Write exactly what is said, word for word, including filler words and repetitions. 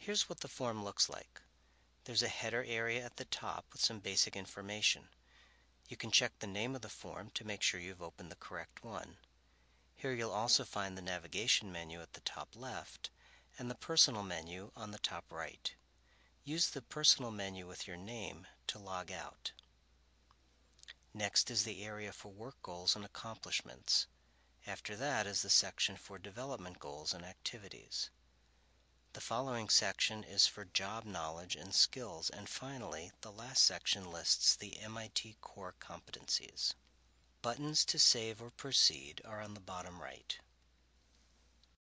Here's what the form looks like. There's a header area at the top with some basic information. You can check the name of the form to make sure you've opened the correct one. Here you'll also find the navigation menu at the top left and the personal menu on the top right. Use the personal menu with your name to log out. Next is the area for work goals and accomplishments. After that is the section for development goals and activities. The following section is for job knowledge and skills, and finally, the last section lists the M I T core competencies. Buttons to save or proceed are on the bottom right.